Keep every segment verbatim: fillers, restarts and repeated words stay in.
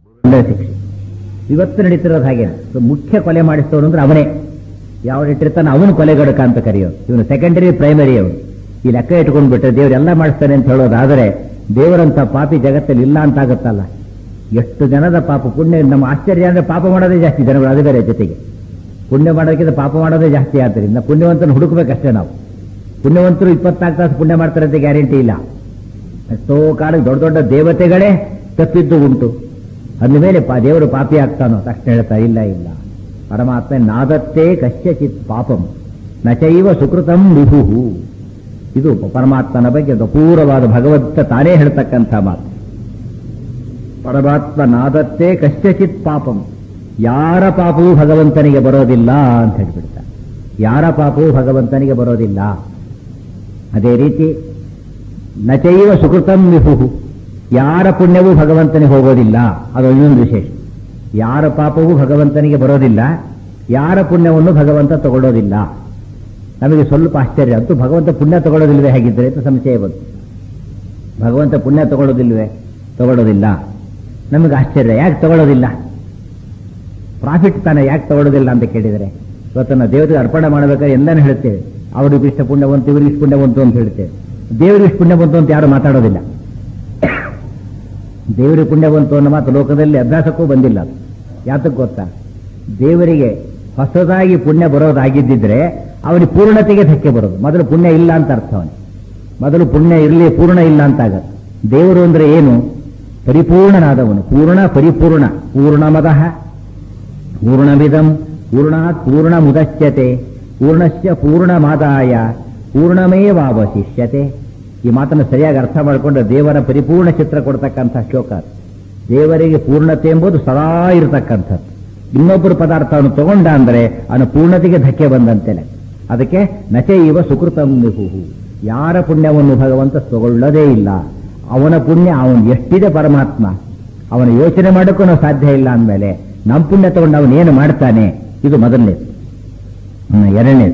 ಒಳ್ಳೆಯ ಶಿಕ್ಷೆ. ಇವತ್ತು ನಡೀತಿರೋದು ಹಾಗೆ. ಮುಖ್ಯ ಕೊಲೆ ಮಾಡಿಸ್ತವನು ಅಂದ್ರೆ ಅವನೇ. ಯಾವ ಇಟ್ಟಿರ್ತಾನೆ ಅವನು ಕೊಲೆಗಡಕ ಅಂತ ಕರೆಯೋದು. ಇವನು ಸೆಕೆಂಡರಿ ಪ್ರೈಮರಿ ಅವನು. ಈ ಲೆಕ್ಕ ಇಟ್ಕೊಂಡು ಬಿಟ್ಟರೆ ದೇವರೆಲ್ಲ ಮಾಡಿಸ್ತಾನೆ ಅಂತ ಹೇಳೋದಾದರೆ ದೇವರಂತ ಪಾಪಿ ಜಗತ್ತಲ್ಲಿ ಇಲ್ಲ ಅಂತ ಆಗುತ್ತಲ್ಲ. ಎಷ್ಟು ಜನದ ಪಾಪ ಪುಣ್ಯ. ನಮ್ಮ ಆಶ್ಚರ್ಯ ಅಂದ್ರೆ ಪಾಪ ಮಾಡೋದೇ ಜಾಸ್ತಿ ಜನಗಳು, ಅದು ಬೇರೆ. ಜೊತೆಗೆ ಪುಣ್ಯ ಮಾಡೋದಕ್ಕಿಂತ ಪಾಪ ಮಾಡೋದೇ ಜಾಸ್ತಿ. ಆದ್ದರಿಂದ ಪುಣ್ಯವಂತನ ಹುಡುಕಬೇಕಷ್ಟೇ ನಾವು. ಪುಣ್ಯವಂತರು ಇಪ್ಪತ್ನಾಲ್ಕು ತಾಸು ಪುಣ್ಯ ಮಾಡ್ತಾರೆ ಅಂತ ಗ್ಯಾರಂಟಿ ಇಲ್ಲ. ಎಷ್ಟೋ ಕಾಲಕ್ಕೆ ದೊಡ್ಡ ದೊಡ್ಡ ದೇವತೆಗಳೇ ತಪ್ಪಿದ್ದು ಉಂಟು. ಅಂದಮೇಲೆ ಪಾ ದೇವರು ಪಾಪಿ ಆಗ್ತಾನೋ ತಕ್ಷಣ ಹೇಳ್ತಾ ಇಲ್ಲ ಇಲ್ಲ. ಪರಮಾತ್ಮ ನಾದತ್ತೇ ಕಶ್ಯಚಿತ್ ಪಾಪಂ ನಚೈವ ಸುಕೃತಂ ವಿಭುಹು. ಇದು ಪರಮಾತ್ಮನ ಬಗ್ಗೆ ಅಪೂರ್ವವಾದ ಭಗವಂತ ತಾನೇ ಹೇಳ್ತಕ್ಕಂಥ ಮಾತು. ಪರಮಾತ್ಮ ನಾದತ್ತೇ ಕಶ್ಯಚಿತ್ ಪಾಪಂ. ಯಾರ ಪಾಪವೂ ಭಗವಂತನಿಗೆ ಬರೋದಿಲ್ಲ ಅಂತ ಹೇಳ್ಬಿಡ್ತಾರೆ. ಯಾರ ಪಾಪವೂ ಭಗವಂತನಿಗೆ ಬರೋದಿಲ್ಲ. ಅದೇ ರೀತಿ ನಚೈವ ಸುಕೃತಂ ವಿಭುಹು. ಯಾರ ಪುಣ್ಯವೂ ಭಗವಂತನಿಗೆ ಹೋಗೋದಿಲ್ಲ. ಅದು ಇನ್ನೊಂದು ವಿಶೇಷ. ಯಾರ ಪಾಪವೂ ಭಗವಂತನಿಗೆ ಬರೋದಿಲ್ಲ, ಯಾರ ಪುಣ್ಯವನ್ನು ಭಗವಂತ ತಗೊಳ್ಳೋದಿಲ್ಲ. ನಮಗೆ ಸ್ವಲ್ಪ ಆಶ್ಚರ್ಯ. ಅಂತೂ ಭಗವಂತ ಪುಣ್ಯ ತಗೊಳ್ಳೋದಿಲ್ವೇ ಹೇಗಿದ್ರೆ ಅಂತ ಸಂಶಯ ಬಂತು. ಭಗವಂತ ಪುಣ್ಯ ತಗೊಳ್ಳೋದಿಲ್ವೇ? ತಗೊಳ್ಳೋದಿಲ್ಲ. ನಮಗೆ ಆಶ್ಚರ್ಯ, ಯಾಕೆ ತಗೊಳ್ಳೋದಿಲ್ಲ? ಪ್ರಾಫಿಟ್ ತಾನೆ, ಯಾಕೆ ತಗೊಳ್ಳೋದಿಲ್ಲ ಅಂತ ಕೇಳಿದರೆ, ಇವತ್ತನ್ನು ದೇವರಿಗೆ ಅರ್ಪಣೆ ಮಾಡಬೇಕಾದ್ರೆ ಎಂದಾನು ಹೇಳ್ತೇವೆ, ಅವ್ರಿಗೆ ಇಷ್ಟ ಪುಣ್ಯ ಬಂತು, ಇವ್ರಿಗೆ ಇಷ್ಟ ಪುಣ್ಯ ಬಂತು ಅಂತ ಹೇಳ್ತೇವೆ. ದೇವರಿಗೆ ಇಷ್ಟ ಪುಣ್ಯ ಬಂತು ಅಂತ ಯಾರು ಮಾತಾಡೋದಿಲ್ಲ. ದೇವರಿಗೆ ಪುಣ್ಯ ಬಂತು ಅನ್ನೋ ಮಾತು ಲೋಕದಲ್ಲಿ ಅಭ್ಯಾಸಕ್ಕೂ ಬಂದಿಲ್ಲ. ಯಾತಕ್ಕೆ ಗೊತ್ತಾ? ದೇವರಿಗೆ ಹೊಸದಾಗಿ ಪುಣ್ಯ ಬರೋದಾಗಿದ್ದಿದ್ರೆ ಅವನಿಗೆ ಪೂರ್ಣತೆಗೆ ಧಕ್ಕೆ ಬರೋದು. ಮೊದಲು ಪುಣ್ಯ ಇಲ್ಲ ಅಂತ ಅರ್ಥ. ಅವನಿಗೆ ಮೊದಲು ಪುಣ್ಯ ಇರಲಿ, ಪೂರ್ಣ ಇಲ್ಲ ಅಂತ ಆಗತ್ತೆ. ದೇವರು ಅಂದ್ರೆ ಏನು? ಪರಿಪೂರ್ಣನಾದವನು. ಪೂರ್ಣ ಪರಿಪೂರ್ಣ. ಪೂರ್ಣಮದಃ ಪೂರ್ಣಮಿದಂ ಪೂರ್ಣಾತ್ ಪೂರ್ಣ ಮುದಚ್ಯತೆ ಪೂರ್ಣಶ್ಚ ಪೂರ್ಣಮಾದಾಯ ಪೂರ್ಣಮೇವಾವಶಿಷ್ಯತೆ. ಈ ಮಾತನ್ನು ಸರಿಯಾಗಿ ಅರ್ಥ ಮಾಡಿಕೊಂಡ್ರೆ ದೇವರ ಪರಿಪೂರ್ಣ ಚಿತ್ರ ಕೊಡ್ತಕ್ಕಂಥ ಶ್ಲೋಕ. ದೇವರಿಗೆ ಪೂರ್ಣತೆ ಎಂಬುದು ಸದಾ ಇರತಕ್ಕಂಥದ್ದು. ಇನ್ನೊಬ್ಬರು ಪದಾರ್ಥವನ್ನು ತಗೊಂಡ ಅಂದ್ರೆ ಅವನ ಪೂರ್ಣತೆಗೆ ಧಕ್ಕೆ ಬಂದಂತೆಲೆ. ಅದಕ್ಕೆ ನಚೈವ ಸುಕೃತಂ ವಿಭುಹು. ಯಾರ ಪುಣ್ಯವನ್ನು ಭಗವಂತ ತಗೊಳ್ಳೋದೇ ಇಲ್ಲ. ಅವನ ಪುಣ್ಯ ಅವನು ಎಷ್ಟಿದೆ ಪರಮಾತ್ಮ, ಅವನ ಯೋಚನೆ ಮಾಡೋಕ್ಕೂ ನಾವು ಸಾಧ್ಯ ಇಲ್ಲ ಅಂದಮೇಲೆ ನಮ್ಮ ಪುಣ್ಯ ತಗೊಂಡು ಅವನೇನು ಮಾಡ್ತಾನೆ? ಇದು ಮೊದಲನೇದು. ಎರಡನೇದು,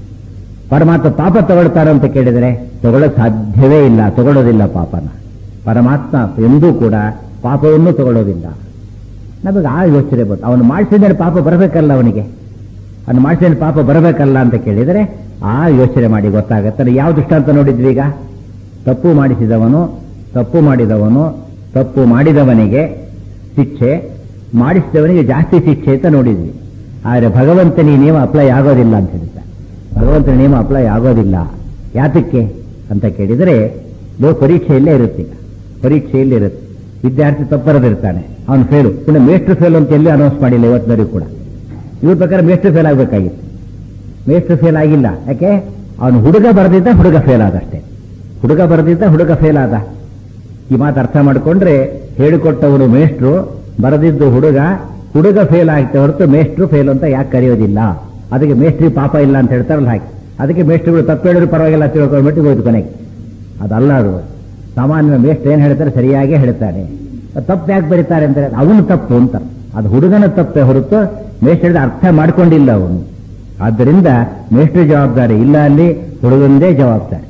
ಪರಮಾತ್ಮ ಪಾಪ ತಗೊಳ್ತಾರ ಅಂತ ಕೇಳಿದರೆ ತಗೊಳ್ಳೋಕೆ ಸಾಧ್ಯವೇ ಇಲ್ಲ. ತಗೊಳ್ಳೋದಿಲ್ಲ ಪಾಪನ. ಪರಮಾತ್ಮ ಎಂದೂ ಕೂಡ ಪಾಪವನ್ನು ತಗೊಳ್ಳೋದಿಲ್ಲ. ನಮಗೆ ಆ ಯೋಚನೆ ಬಂತು, ಅವನು ಮಾಡಿಸಿದ್ರೆ ಪಾಪ ಬರಬೇಕಲ್ಲ, ಅವನಿಗೆ ಅವನು ಮಾಡಿಸಿದ್ರೆ ಪಾಪ ಬರಬೇಕಲ್ಲ ಅಂತ ಕೇಳಿದರೆ ಆ ಯೋಚನೆ ಮಾಡಿ ಗೊತ್ತಾಗತ್ತೆ. ಯಾವ ದೃಷ್ಟಾಂತ ನೋಡಿದ್ವಿ ಈಗ? ತಪ್ಪು ಮಾಡಿಸಿದವನು ತಪ್ಪು ಮಾಡಿದವನು ತಪ್ಪು ಮಾಡಿದವನಿಗೆ ಶಿಕ್ಷೆ, ಮಾಡಿಸಿದವನಿಗೆ ಜಾಸ್ತಿ ಶಿಕ್ಷೆ ಅಂತ ನೋಡಿದ್ವಿ. ಆದರೆ ಭಗವಂತನ ನಿಯಮ ಅಪ್ಲೈ ಆಗೋದಿಲ್ಲ ಅಂತ ಹೇಳ್ತಾರೆ. ಭಗವಂತನ ನಿಯಮ ಅಪ್ಲೈ ಆಗೋದಿಲ್ಲ. ಯಾತಕ್ಕೆ ಅಂತ ಕೇಳಿದರೆ, ಲೋ ಪರೀಕ್ಷೆಯಲ್ಲೇ ಇರುತ್ತೆ. ಪರೀಕ್ಷೆಯಲ್ಲಿ ಇರುತ್ತೆ, ವಿದ್ಯಾರ್ಥಿ ತಪ್ಪರದಿರ್ತಾನೆ, ಅವನು ಫೇಲು. ಪುನಃ ಮೇಸ್ಟ್ರು ಫೇಲ್ ಅಂತ ಎಲ್ಲಿ ಅನೌನ್ಸ್ ಮಾಡಿಲ್ಲ ಇವತ್ತಿನವರೆಗೂ ಕೂಡ. ಇವ್ರ ಪ್ರಕಾರ ಮೇಸ್ಟ್ರು ಫೇಲ್ ಆಗಬೇಕಾಗಿತ್ತು. ಮೇಸ್ಟ್ರು ಫೇಲ್ ಆಗಿಲ್ಲ. ಯಾಕೆ? ಅವನು ಹುಡುಗ ಬರೆದಿದ್ದ, ಹುಡುಗ ಫೇಲ್ ಆದಷ್ಟೇ. ಹುಡುಗ ಬರೆದಿದ್ದ, ಹುಡುಗ ಫೇಲ್ ಆದ. ಈ ಮಾತು ಅರ್ಥ ಮಾಡಿಕೊಂಡ್ರೆ ಹೇಳಿಕೊಟ್ಟವರು ಮೇಸ್ಟ್ರು, ಬರೆದಿದ್ದು ಹುಡುಗ, ಹುಡುಗ ಫೇಲ್ ಆಗ್ತೇ ಹೊರತು ಮೇಸ್ಟ್ರು ಫೇಲ್ ಅಂತ ಯಾಕೆ ಕರೆಯೋದಿಲ್ಲ? ಅದಕ್ಕೆ ಮೇಸ್ಟ್ರಿ ಪಾಪ ಇಲ್ಲ ಅಂತ ಹೇಳ್ತಾರಲ್ಲ ಹಾಗೆ. ಅದಕ್ಕೆ ಮೇಸ್ಟ್ರುಗಳು ತಪ್ಪು ಹೇಳಿದ್ರು ಪರವಾಗಿಲ್ಲ ತಿಳ್ಕೊಂಡ್ಬಿಟ್ಟು ಹೋಯ್ತು ಕೊನೆಗೆ. ಅದಲ್ಲ ಅದು. ಸಾಮಾನ್ಯ ಮೇಸ್ಟ್ರು ಏನು ಹೇಳ್ತಾರೆ ಸರಿಯಾಗೇ ಹೇಳ್ತಾರೆ. ತಪ್ಪು ಯಾಕೆ ಬರೀತಾರೆ ಅಂದರೆ ಅವನು ತಪ್ಪು ಅಂತ. ಅದು ಹುಡುಗನ ತಪ್ಪೇ ಹೊರತು ಮೇಷ್ಟ್ರು ಹೇಳಿದ ಅರ್ಥ ಮಾಡ್ಕೊಂಡಿಲ್ಲ ಅವನು. ಆದ್ದರಿಂದ ಮೇಷ್ಟ್ರ ಜವಾಬ್ದಾರಿ ಇಲ್ಲ, ಅಲ್ಲಿ ಹುಡುಗಂದೇ ಜವಾಬ್ದಾರಿ.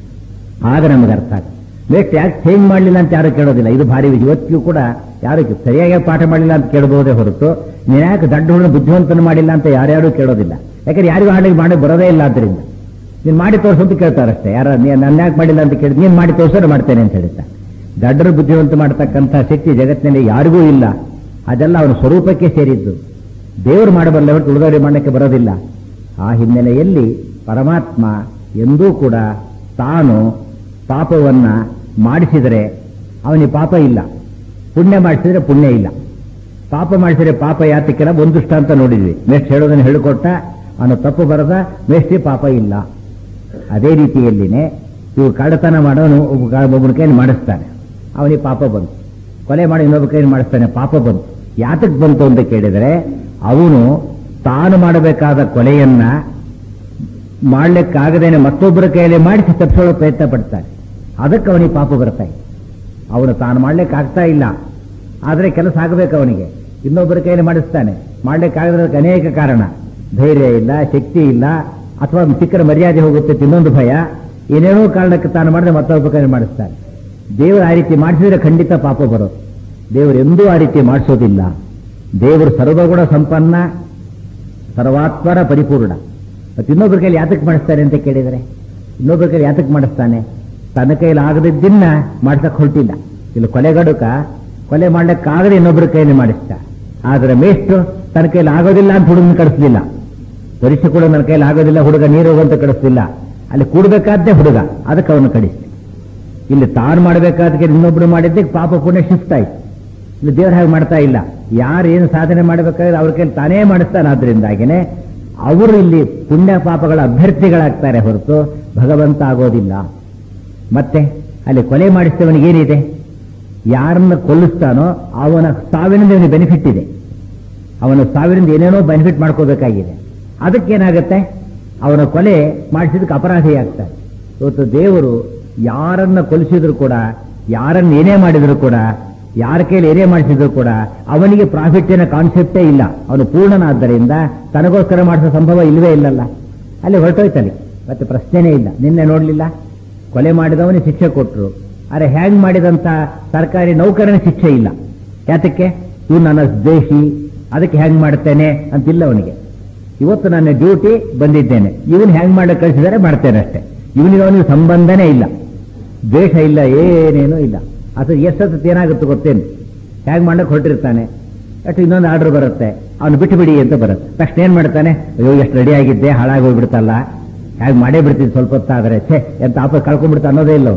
ಆಗ ನಮಗೆ ಅರ್ಥ ಆಗ್ತದೆ. ಮೇಷ್ಟ್ರು ಯಾಕೆ ಚೇಂಜ್ ಮಾಡಲಿಲ್ಲ ಅಂತ ಯಾರು ಕೇಳೋದಿಲ್ಲ. ಇದು ಭಾರಿ ಇವತ್ತಿಗೂ ಕೂಡ ಯಾರು ಸರಿಯಾಗಿ ಪಾಠ ಮಾಡಲಿಲ್ಲ ಅಂತ ಕೇಳಬಹುದೇ ಹೊರತು ನೀನು ಯಾಕೆ ದೊಡ್ಡ ಹುಡುಗ ಬುದ್ಧಿವಂತನ ಮಾಡಿಲ್ಲ ಅಂತ ಯಾರ್ಯಾರು ಕೇಳೋದಿಲ್ಲ. ಯಾಕಂದ್ರೆ ಯಾರಿಗೂ ಹಾಡಿಗೆ ಮಾಡಿ ಬರೋದೇ ಇಲ್ಲ. ಆದ್ದರಿಂದ ನೀನು ಮಾಡಿ ತೋರಿಸು ಅಂತ ಕೇಳ್ತಾರಷ್ಟೇ. ಯಾರು ನನ್ನ ಯಾಕೆ ಮಾಡಿಲ್ಲ ಅಂತ ಕೇಳಿದ್, ನೀನು ಮಾಡಿ ತೋರಿಸೋರು ಮಾಡ್ತೇನೆ ಅಂತ ಹೇಳ್ತಾ. ದಡ್ಡರು ಬುದ್ಧಿವಂತ ಮಾಡತಕ್ಕಂಥ ಶಕ್ತಿ ಜಗತ್ತಿನಲ್ಲಿ ಯಾರಿಗೂ ಇಲ್ಲ. ಅದೆಲ್ಲ ಅವನ ಸ್ವರೂಪಕ್ಕೆ ಸೇರಿದ್ದು. ದೇವರು ಮಾಡಬಲ್ಲ ಹೊರತು ಉಳಿದವರಿಗೆ ಮಾಡಲಿಕ್ಕೆ ಬರೋದಿಲ್ಲ. ಆ ಹಿನ್ನೆಲೆಯಲ್ಲಿ ಪರಮಾತ್ಮ ಎಂದೂ ಕೂಡ ತಾನು ಪಾಪವನ್ನ ಮಾಡಿಸಿದರೆ ಅವನಿಗೆ ಪಾಪ ಇಲ್ಲ, ಪುಣ್ಯ ಮಾಡಿಸಿದ್ರೆ ಪುಣ್ಯ ಇಲ್ಲ. ಪಾಪ ಮಾಡಿಸಿದ್ರೆ ಪಾಪ ಯಾತಕ್ಕೆಲ್ಲ ಒಂದು ದೃಷ್ಟಾಂತ ನೋಡಿದ್ವಿ. ಮೇಷ್ಟ್ರು ಹೇಳೋದನ್ನು ಹೇಳಿಕೊಟ್ಟ, ಅವನು ತಪ್ಪು ಬರದ ಮೇಷ್ಟ್ರಿ ಪಾಪ ಇಲ್ಲ. ಅದೇ ರೀತಿಯಲ್ಲಿನೇ ಇವು ಕಳ್ಳತನ ಮಾಡೋನು ಒಬ್ಬನ ಕೈಯಲ್ಲಿ ಮಾಡಿಸ್ತಾನೆ, ಅವನಿಗೆ ಪಾಪ ಬಂತು. ಕೊಲೆ ಮಾಡಿ ಇನ್ನೊಬ್ಬ ಕೈಯಲ್ಲಿ ಮಾಡಿಸ್ತಾನೆ, ಪಾಪ ಬಂತು. ಯಾತಕ್ಕೆ ಬಂತು ಅಂತ ಕೇಳಿದರೆ ಅವನು ತಾನು ಮಾಡಬೇಕಾದ ಕೊಲೆಯನ್ನ ಮಾಡಲಿಕ್ಕಾಗದೇನೆ ಮತ್ತೊಬ್ಬರ ಕೈಯಲ್ಲಿ ಮಾಡಿಸಿ ತಪ್ಪಿಸೋಳೋ ಪ್ರಯತ್ನ ಪಡ್ತಾನೆ. ಅದಕ್ಕೆ ಅವನಿಗೆ ಪಾಪ ಬರ್ತಾ ಇದೆ. ಅವನು ತಾನು ಮಾಡ್ಲಿಕ್ಕೆ ಆಗ್ತಾ ಇಲ್ಲ, ಆದರೆ ಕೆಲಸ ಆಗಬೇಕು ಅವನಿಗೆ. ಇನ್ನೊಬ್ಬರ ಕೈಯಲ್ಲಿ ಮಾಡಿಸ್ತಾನೆ, ಮಾಡ್ಲಿಕ್ಕಾಗದಕ್ಕೆ ಅನೇಕ ಕಾರಣ. ಧೈರ್ಯ ಇಲ್ಲ, ಶಕ್ತಿ ಇಲ್ಲ, ಅಥವಾ ಸಿಕ್ಕರ ಮರ್ಯಾದೆ ಹೋಗುತ್ತೆ ಇನ್ನೊಂದು ಭಯ. ಏನೇನೋ ಕಾರಣಕ್ಕೆ ತಾನು ಮಾಡಿದ್ರೆ ಮತ್ತೊಬ್ಬ ಕೈಯಲ್ಲಿ ಮಾಡಿಸ್ತಾನೆ. ದೇವರು ಆ ರೀತಿ ಮಾಡಿಸಿದ್ರೆ ಖಂಡಿತ ಪಾಪ ಬರೋದು. ದೇವರು ಎಂದೂ ಆ ರೀತಿ ಮಾಡಿಸೋದಿಲ್ಲ. ದೇವರು ಸರ್ವಗುಣ ಸಂಪನ್ನ, ಸರ್ವಾತ್ಮರ ಪರಿಪೂರ್ಣ. ಮತ್ತೆ ಇನ್ನೊಬ್ಬರ ಕೈಲಿ ಯಾತಕ್ಕೆ ಮಾಡಿಸ್ತಾನೆ ಅಂತ ಕೇಳಿದರೆ, ಇನ್ನೊಬ್ಬರ ಕೈಲಿ ಯಾತಕ್ಕೆ ಮಾಡಿಸ್ತಾನೆ? ತನ್ನ ಕೈಲಿ ಆಗದಿದ್ದನ್ನ ಮಾಡ್ಸಕ್ ಹೊರಟಿಲ್ಲ. ಇಲ್ಲಿ ಕೊಲೆಗಡುಕ ಕೊಲೆ ಮಾಡ್ಲಿಕ್ಕಾಗದೆ ಇನ್ನೊಬ್ಬರ ಕೈಲಿ ಮಾಡಿಸ್ತಾ. ಆದ್ರೆ ಮೇಷ್ಟ್ರು ತನ್ನ ಕೈಲಿ ಆಗೋದಿಲ್ಲ ಅಂತ ಹುಡುಗನ ಕಳಿಸ್ಲಿಲ್ಲ. ಪರೀಕ್ಷೆ ಕೂಡ ನನ್ನ ಕೈಲಿ ಆಗೋದಿಲ್ಲ ಹುಡುಗ ನೀರು ಹೋಗಂತ ಕಳಿಸ್ಲಿಲ್ಲ. ಅಲ್ಲಿ ಕೂಡಬೇಕಾದ್ದೇ ಹುಡುಗ, ಅದಕ್ಕೆ ಅವನು ಕಳಿಸ್ತಿ. ಇಲ್ಲಿ ತಾನು ಮಾಡಬೇಕಾದಕ್ಕೆ ಇನ್ನೊಬ್ರು ಮಾಡಿದ್ದಕ್ಕೆ ಪಾಪ ಪುಣ್ಯ ಶಿಫ್ಟ್ ಆಯ್ತು. ಇಲ್ಲಿ ದೇವ್ರು ಹಾಗೆ ಮಾಡ್ತಾ ಇಲ್ಲ. ಯಾರು ಏನು ಸಾಧನೆ ಮಾಡಬೇಕಾದ್ರೆ ಅವ್ರ ಕೈಲಿ ತಾನೇ ಮಾಡಿಸ್ತಾನೆ. ಆದ್ರಿಂದಾಗಿನೇ ಅವರು ಇಲ್ಲಿ ಪುಣ್ಯ ಪಾಪಗಳ ಅಭ್ಯರ್ಥಿಗಳಾಗ್ತಾರೆ ಹೊರತು ಭಗವಂತ ಆಗೋದಿಲ್ಲ. ಮತ್ತೆ ಅಲ್ಲಿ ಕೊಲೆ ಮಾಡಿಸ್ತವನಿಗೆ ಏನಿದೆ? ಯಾರನ್ನ ಕೊಲ್ಲಿಸ್ತಾನೋ ಅವನ ಸಾವಿನಿಂದ ಅವನಿಗೆ ಬೆನಿಫಿಟ್ ಇದೆ. ಅವನ ಸಾವಿನಿಂದ ಏನೇನೋ ಬೆನಿಫಿಟ್ ಮಾಡ್ಕೋಬೇಕಾಗಿದೆ. ಅದಕ್ಕೇನಾಗತ್ತೆ? ಅವನ ಕೊಲೆ ಮಾಡಿಸಿದಕ್ಕೆ ಅಪರಾಧಿ ಆಗ್ತಾರೆ. ಇವತ್ತು ದೇವರು ಯಾರನ್ನ ಕೊಲಿಸಿದ್ರು ಕೂಡ, ಯಾರನ್ನ ಏನೇ ಮಾಡಿದ್ರು ಕೂಡ, ಯಾರ ಕೈಲಿ ಏನೇ ಮಾಡಿಸಿದ್ರು ಕೂಡ ಅವನಿಗೆ ಪ್ರಾಫಿಟ್ಟಿನ ಕಾನ್ಸೆಪ್ಟೇ ಇಲ್ಲ. ಅವನು ಪೂರ್ಣನಾದ್ದರಿಂದ ತನಗೋಸ್ಕರ ಮಾಡಿಸೋ ಸಂಭವ ಇಲ್ಲವೇ ಇಲ್ಲಲ್ಲ. ಅಲ್ಲಿ ಹೊರಟೋಯ್ತಲ್ಲಿ ಮತ್ತೆ ಪ್ರಶ್ನೆನೇ ಇಲ್ಲ. ನಿನ್ನೆ ನೋಡ್ಲಿಲ್ಲ, ಕೊಲೆ ಮಾಡಿದವನಿಗೆ ಶಿಕ್ಷೆ ಕೊಟ್ಟರು. ಅರೆ ಹ್ಯಾಂಗ್ ಮಾಡಿದಂತ ಸರ್ಕಾರಿ ನೌಕರನ ಶಿಕ್ಷೆ ಇಲ್ಲ. ಯಾತಕ್ಕೆ? ಇವ್ ನನ್ನ ದ್ವೇಷಿ, ಅದಕ್ಕೆ ಹ್ಯಾಂಗ್ ಮಾಡ್ತೇನೆ ಅಂತಿಲ್ಲ ಅವನಿಗೆ. ಇವತ್ತು ನನ್ನ ಡ್ಯೂಟಿ ಬಂದಿದ್ದೇನೆ, ಇವನು ಹ್ಯಾಂಗ್ ಮಾಡಕ್ಕೆ ಕಳಿಸಿದರೆ ಮಾಡ್ತೇನೆ ಅಷ್ಟೇ. ಇವನಿಗೆ ಅವನಿಗೆ ಸಂಬಂಧನೇ ಇಲ್ಲ, ದ್ವೇಷ ಇಲ್ಲ, ಏನೇನೂ ಇಲ್ಲ. ಅದು ಎಷ್ಟೊತ್ತು ಏನಾಗುತ್ತೆ ಗೊತ್ತೇನು? ಹ್ಯಾಂಗ್ ಮಾಡಕ್ಕೆ ಹೊರಟಿರ್ತಾನೆ, ಅಷ್ಟು ಇನ್ನೊಂದು ಆರ್ಡರ್ ಬರುತ್ತೆ, ಅವನು ಬಿಟ್ಟು ಬಿಡಿ ಅಂತ ಬರುತ್ತೆ. ತಕ್ಷಣ ಏನ್ ಮಾಡ್ತಾನೆ? ಅಯ್ಯೋ ಎಷ್ಟು ರೆಡಿ ಆಗಿದ್ದೆ, ಹಾಳಾಗಿ ಹೋಗ್ಬಿಡ್ತಲ್ಲ, ಹ್ಯಾಂಗ್ ಮಾಡೇ ಬಿಡ್ತಿದ್ದು ಸ್ವಲ್ಪ ಹೊತ್ತಾದ್ರೆ ಛೇ ಎಂತ ಆಪ ಕಳ್ಕೊಂಡ್ಬಿಡ್ತಾ ಅನ್ನೋದೇ ಇಲ್ಲ.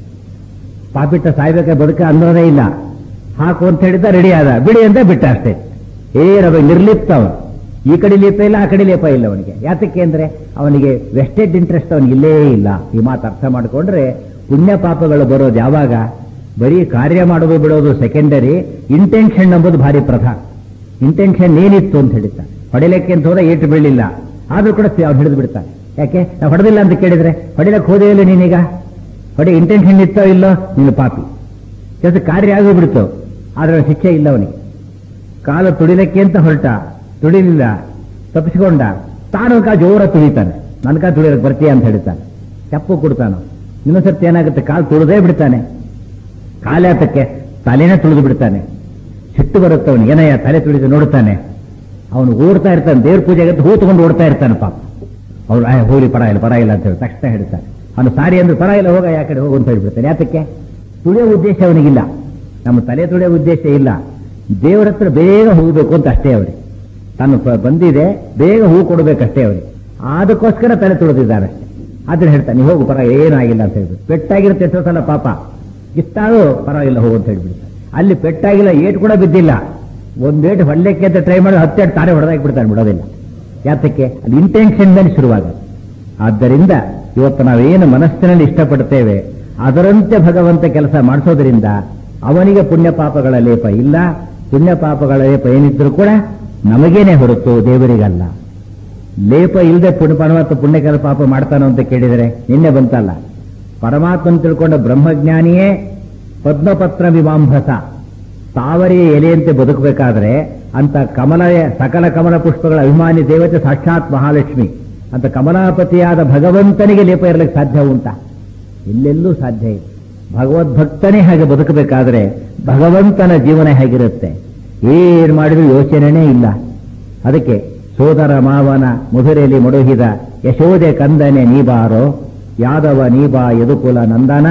ಪಾಪಿಟ್ಟ ಸಾಯ್ಬೇಕ ಬದುಕ ಅನ್ನೋದೇ ಇಲ್ಲ. ಹಾಕು ಅಂತ ಹೇಳಿದ್ದ, ರೆಡಿ ಆದ, ಬಿಡಿ ಅಂತ ಬಿಟ್ಟ ಅಷ್ಟೇ. ಏರವ ನಿರ್ಲಿಪ್ತ ಅವನು. ಈ ಕಡೆ ಲೇಪ ಇಲ್ಲ, ಆ ಕಡೆ ಲೇಪ ಇಲ್ಲ ಅವನಿಗೆ. ಯಾತಕ್ಕೆ ಅಂದ್ರೆ ಅವನಿಗೆ ವೆಸ್ಟೆಡ್ ಇಂಟ್ರೆಸ್ಟ್ ಅವನಿಗೆ ಇಲ್ಲೇ ಇಲ್ಲ. ಈ ಮಾತು ಅರ್ಥ ಮಾಡಿಕೊಂಡ್ರೆ ಪುಣ್ಯ ಪಾಪಗಳು ಬರೋದು ಯಾವಾಗ? ಬರೀ ಕಾರ್ಯ ಮಾಡೋದು ಬಿಡೋದು ಸೆಕೆಂಡರಿ, ಇಂಟೆನ್ಷನ್ ಎಂಬುದು ಭಾರಿ ಪ್ರಧಾನ. ಇಂಟೆನ್ಷನ್ ಏನಿತ್ತು ಅಂತ ಹೇಳ್ತಾನೆ. ಹೊಡಿಲಿಕ್ಕೆ ಅಂತ ಹೋದ ಏಟು ಬೀಳಿಲ್ಲ, ಆದ್ರೂ ಕೂಡ ಅವ್ನು ಹಿಡಿದು ಬಿಡ್ತಾನೆ. ಯಾಕೆ? ನಾವು ಹೊಡೆದಿಲ್ಲ ಅಂತ ಕೇಳಿದ್ರೆ, ಹೊಡಿಲಕ್ಕೆ ಹೋದೇ ಇಲ್ಲ ನೀನೀಗ, ಹೊಡೆ ಇಂಟೆನ್ಷನ್ ಇತ್ತೋ ಇಲ್ಲೋ, ನೀನು ಪಾಪಿ. ಕೆಲಸ ಕಾರ್ಯ ಆಗೋಗ್ಬಿಡ್ತು, ಆದ್ರೆ ಶಿಕ್ಷೆ ಇಲ್ಲ ಅವನಿಗೆ. ಕಾಲು ತುಡಿಲಕ್ಕೆ ಅಂತ ಹೊರಟ, ತುಳಿಲಿಲ್ಲ, ತಪ್ಪಿಸಿಕೊಂಡ, ತಾನು ಕಾ ಜೋರ ತುಳಿತಾನೆ. ನನ್ಕ ತುಳಿಯಕ್ಕೆ ಬರ್ತೀಯ ಅಂತ ಹೇಳ್ತಾನೆ, ಚಪ್ಪು ಕೊಡ್ತಾನು. ಇನ್ನೊಂದ್ಸರ್ತಿ ಏನಾಗುತ್ತೆ, ಕಾಲು ತುಳಿದೇ ಬಿಡ್ತಾನೆ. ಕಾಲಾತಕ್ಕೆ ತಲೆನೇ ತುಳಿದು ಬಿಡ್ತಾನೆ. ಸಿಟ್ಟು ಬರುತ್ತೆ ಅವನಿಗೆ, ಏನಯ್ಯ ತಲೆ ತುಳಿದು ನೋಡ್ತಾನೆ. ಅವನು ಓಡ್ತಾ ಇರ್ತಾನೆ, ದೇವ್ರ ಪೂಜೆಗೆ ಹೂ ತಗೊಂಡು ಓಡ್ತಾ ಇರ್ತಾನೆ ಪಾಪ. ಅವ್ರು ಆಯ್ ಹೋಗಿ ಪರವಾಗಿಲ್ಲ ಪರವಾಗಿಲ್ಲ ಅಂತ ಹೇಳಿ ತಕ್ಷಣ ಹೇಳ್ತಾನೆ. ಅವನು ಸಾರಿ ಅಂದ್ರೆ ಪರವಾಗಿಲ್ಲ, ಹೋಗ ಯಾ ಕಡೆ ಹೋಗು ಅಂತ ಹೇಳ್ಬಿಡ್ತಾನೆ. ಯಾತಕ್ಕೆ? ತುಳಿಯೋ ಉದ್ದೇಶ ಅವನಿಗಿಲ್ಲ, ನಮ್ಮ ತಲೆ ತುಳಿಯೋ ಉದ್ದೇಶ ಇಲ್ಲ. ದೇವರ ಹತ್ರ ಬೇಗ ಹೋಗಬೇಕು ಅಂತ ಅಷ್ಟೇ ಅವರಿಗೆ. ತಾನು ಬಂದಿದೆ, ಬೇಗ ಹೂ ಕೊಡಬೇಕಷ್ಟೇ ಅವರಿಗೆ. ಅದಕ್ಕೋಸ್ಕರ ತಲೆ ತುಳಿದಿದ್ದಾರೆ ಅಷ್ಟೇ. ಆದ್ರೆ ಹೇಳ್ತಾನೆ, ನೀವು ಹೋಗು ಪರವಾಗಿಲ್ಲ, ಏನೂ ಆಗಿಲ್ಲ ಅಂತ ಹೇಳ್ಬಿಟ್ಟು. ಪೆಟ್ಟಾಗಿರುತ್ತೆ ಎಷ್ಟೋ ಸಲ ಪಾಪ, ಇಷ್ಟಾದ್ರೂ ಪರವಾಗಿಲ್ಲ ಹೋಗು ಅಂತ ಹೇಳ್ಬಿಡ್ತಾರೆ. ಅಲ್ಲಿ ಪೆಟ್ಟಾಗಿಲ್ಲ, ಏಟು ಕೂಡ ಬಿದ್ದಿಲ್ಲ. ಒಂದೇಟು ಹೊಡ್ಲಿಕ್ಕೆ ಅಂತ ಟ್ರೈ ಮಾಡಿ ಹತ್ತೆರಡು ತಾನೇ ಹೊಡೆದಾಕ್ಬಿಡ್ತಾನೆ, ಬಿಡೋದಿಲ್ಲ. ಯಾತಕ್ಕೆ? ಅಲ್ಲಿ ಇಂಟೆನ್ಷನ್ ಮೇಲೆ ಶುರುವಾಗುತ್ತೆ. ಆದ್ದರಿಂದ ಇವತ್ತು ನಾವೇನು ಮನಸ್ಸಿನಲ್ಲಿ ಇಷ್ಟಪಡ್ತೇವೆ ಅದರಂತೆ ಭಗವಂತ ಕೆಲಸ ಮಾಡಿಸೋದ್ರಿಂದ ಅವನಿಗೆ ಪುಣ್ಯ ಪಾಪಗಳ ಲೇಪ ಇಲ್ಲ. ಪುಣ್ಯ ಪಾಪಗಳ ಲೇಪ ಏನಿದ್ರು ಕೂಡ ನಮಗೇನೆ ಹೊರತು ದೇವರಿಗಲ್ಲ. ಲೇಪ ಇಲ್ಲದೆ ಪುಣ್ಯ ಪರಮಾತ್ಮ ಪುಣ್ಯ ಕೆಲ ಪಾಪ ಮಾಡ್ತಾನೋ ಅಂತ ಕೇಳಿದರೆ ನಿನ್ನೆ ಬಂತಲ್ಲ, ಪರಮಾತ್ಮನ ತಿಳ್ಕೊಂಡ ಬ್ರಹ್ಮಜ್ಞಾನಿಯೇ ಪದ್ಮಪತ್ರ ವಿವಾಂಭಸ, ತಾವರಿಯ ಎಲೆಯಂತೆ ಬದುಕಬೇಕಾದ್ರೆ ಅಂತ ಕಮಲ ಸಕಲ ಕಮಲ ಪುಷ್ಪಗಳ ಅಭಿಮಾನಿ ದೇವತೆ ಸಾಕ್ಷಾತ್ ಮಹಾಲಕ್ಷ್ಮಿ ಅಂತ ಕಮಲಾಪತಿಯಾದ ಭಗವಂತನಿಗೆ ಲೇಪ ಇರಲಿಕ್ಕೆ ಸಾಧ್ಯ ಉಂಟಾ? ಎಲ್ಲೆಲ್ಲೂ ಸಾಧ್ಯ ಇದೆ. ಭಗವದ್ಭಕ್ತನೇ ಹಾಗೆ ಬದುಕಬೇಕಾದ್ರೆ ಭಗವಂತನ ಜೀವನ ಹೇಗಿರುತ್ತೆ? ಏನ್ ಮಾಡಿದ್ರು ಯೋಚನೆನೇ ಇಲ್ಲ. ಅದಕ್ಕೆ ಸೋದರ ಮಾವನ ಮಧುರೆಯಲ್ಲಿ ಮೊಡಹಿದ ಯಶೋದೆ ಕಂದನೆ ನೀಬಾರೋ, ಯಾದವ ನೀಬಾ ಯದುಕುಲ ನಂದನ,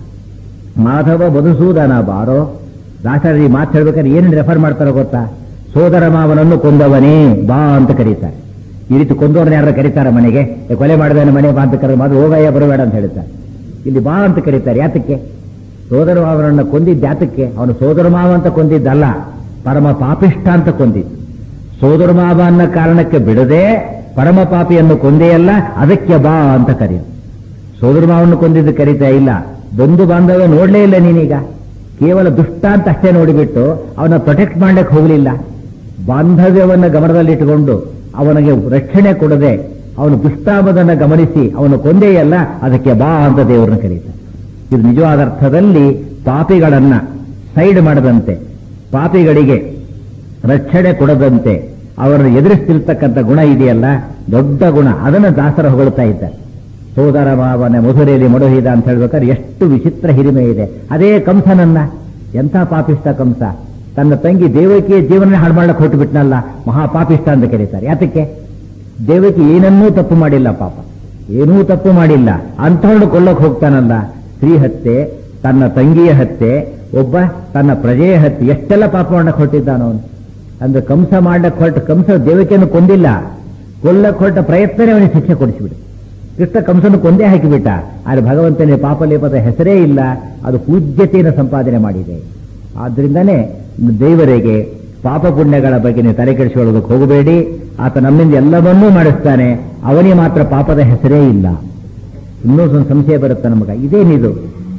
ಮಾಧವ ಮಧುಸೂದನ ಬಾರೋ. ದಾಸರಿ ಮಾತು ಹೇಳ್ಬೇಕಾದ್ರೆ ಏನೇನು ರೆಫರ್ ಮಾಡ್ತಾರೋ ಗೊತ್ತಾ? ಸೋದರ ಮಾವನನ್ನು ಕೊಂದವನೇ ಬಾ ಅಂತ ಕರೀತಾರೆ. ಈ ರೀತಿ ಕೊಂದವರನ್ನ ಯಾರು ಕರೀತಾರೆ ಮನೆಗೆ? ಕೊಲೆ ಮಾಡಿದವನ ಮನೆ ಬಾ ಅಂತ ಕರೆ ಮಾತ್ರ ಹೋಗಯ್ಯ ಬರಬೇಡ ಅಂತ ಹೇಳ್ತಾರೆ. ಇಲ್ಲಿ ಬಾ ಅಂತ ಕರೀತಾರೆ. ಯಾತಕ್ಕೆ? ಸೋದರ ಮಾವನನ್ನ ಕೊಂದಿದ್ದ ಯಾತಕ್ಕೆ? ಅವನು ಸೋದರ ಮಾವ ಅಂತ ಕೊಂದಿದ್ದಲ್ಲ, ಪರಮ ಪಾಪಿಷ್ಠ ಅಂತ ಕೊಂದಿದ್ದು. ಸೋದರ ಮಾವ ಅನ್ನೋ ಕಾರಣಕ್ಕೆ ಬಿಡದೆ ಪರಮ ಪಾಪಿಯನ್ನು ಕೊಂದೆಯಲ್ಲ, ಅದಕ್ಕೆ ಬಾ ಅಂತ ಕರೆಯೋದು. ಸೋದರ ಮಾವನ್ನು ಕೊಂದಿದ್ದು ಕರೀತಾ ಇಲ್ಲ. ಬಂಧು ಬಾಂಧವ್ಯ ನೋಡ್ಲೇ ಇಲ್ಲ ನೀನೀಗ. ಕೇವಲ ದುಷ್ಟ ಅಂತ ಅಷ್ಟೇ ನೋಡಿಬಿಟ್ಟು ಅವನ ಪ್ರೊಟೆಕ್ಟ್ ಮಾಡ್ಲಿಕ್ಕೆ ಹೋಗಲಿಲ್ಲ. ಬಾಂಧವ್ಯವನ್ನು ಗಮನದಲ್ಲಿಟ್ಟುಕೊಂಡು ಅವನಿಗೆ ರಕ್ಷಣೆ ಕೊಡದೆ ಅವನು ದುಷ್ಟಾಮದನ್ನು ಗಮನಿಸಿ ಅವನು ಕೊಂದೆಯಲ್ಲ, ಅದಕ್ಕೆ ಬಾ ಅಂತ ದೇವರನ್ನು ಕರೀತಾರೆ. ಇದು ನಿಜವಾದ ಅರ್ಥದಲ್ಲಿ ಪಾಪಿಗಳನ್ನ ಸೈಡ್ ಮಾಡದಂತೆ, ಪಾಪಿಗಳಿಗೆ ರಕ್ಷಣೆ ಕೊಡದಂತೆ ಅವರನ್ನು ಎದುರಿಸ್ತಿರ್ತಕ್ಕಂಥ ಗುಣ ಇದೆಯಲ್ಲ, ದೊಡ್ಡ ಗುಣ. ಅದನ್ನು ದಾಸರ ಹೊಗಳ್ತಾ ಇದ್ದಾರೆ. ಸೋದರ ಮಾವನ ಮಧುರೆಯಲ್ಲಿ ಮೊಡಹಿದ ಅಂತ ಹೇಳ್ಬೇಕಾದ್ರೆ ಎಷ್ಟು ವಿಚಿತ್ರ ಹಿರಿಮೆ ಇದೆ. ಅದೇ ಕಂಸನನ್ನ, ಎಂಥ ಪಾಪಿಷ್ಟ ಕಂಸ, ತನ್ನ ತಂಗಿ ದೇವಕಿಯ ಜೀವನ ಹಾಳು ಮಾಡಕ್ಕೆ ಹೊರಟು ಬಿಟ್ನಲ್ಲ, ಮಹಾಪಾಪಿಷ್ಟ ಅಂತ ಕರೀತಾರೆ. ಯಾತಕ್ಕೆ? ದೇವಕಿ ಏನನ್ನೂ ತಪ್ಪು ಮಾಡಿಲ್ಲ, ಪಾಪ ಏನೂ ತಪ್ಪು ಮಾಡಿಲ್ಲ, ಅಂಥವನು ಕೊಲ್ಲಕ್ಕೆ ಹೋಗ್ತಾನಲ್ಲ. ಸ್ತ್ರೀ ಹತ್ಯೆ, ತನ್ನ ತಂಗಿಯ ಹತ್ಯೆ, ಒಬ್ಬ ತನ್ನ ಪ್ರಜೆಯ ಹತ್ಯೆ, ಎಷ್ಟೆಲ್ಲ ಪಾಪ ಮಾಡಕ್ಕೆ ಹೊರಟಿದ್ದಾನವನು. ಅಂದ್ರೆ ಕಂಸ ಮಾಡಕ್ಕೆ ಹೊರಟ ಕಂಸ ದೇವಕಿಯನ್ನು ಕೊಂದಿಲ್ಲ, ಕೊಲ್ಲಕ್ಕೆ ಹೊರಟ ಪ್ರಯತ್ನನೇ ಅವನಿಗೆ ಶಿಕ್ಷೆ ಕೊಡಿಸಿಬಿಡು. ಕೃಷ್ಣ ಕಂಸನ ಕೊಂದೇ ಹಾಕಿಬಿಟ್ಟ. ಆದರೆ ಭಗವಂತನೇ ಪಾಪಲೇಪದ ಹೆಸರೇ ಇಲ್ಲ, ಅದು ಪೂಜ್ಯತೆಯನ್ನು ಸಂಪಾದನೆ ಮಾಡಿದೆ. ಆದ್ರಿಂದನೇ ದೇವರಿಗೆ ಪಾಪ ಪುಣ್ಯಗಳ ಬಗ್ಗೆ ನೀವು ತಲೆ ಕೆಡಿಸಿಕೊಳ್ಳೋದಕ್ಕೆ ಹೋಗಬೇಡಿ. ಆತ ನಮ್ಮಿಂದ ಎಲ್ಲವನ್ನೂ ಮಾಡಿಸ್ತಾನೆ, ಅವನಿಗೆ ಮಾತ್ರ ಪಾಪದ ಹೆಸರೇ ಇಲ್ಲ. ಇನ್ನೂ ಒಂದು ಸಂಶಯ ಬರುತ್ತೆ ನಮಗ, ಇದೇನಿದು,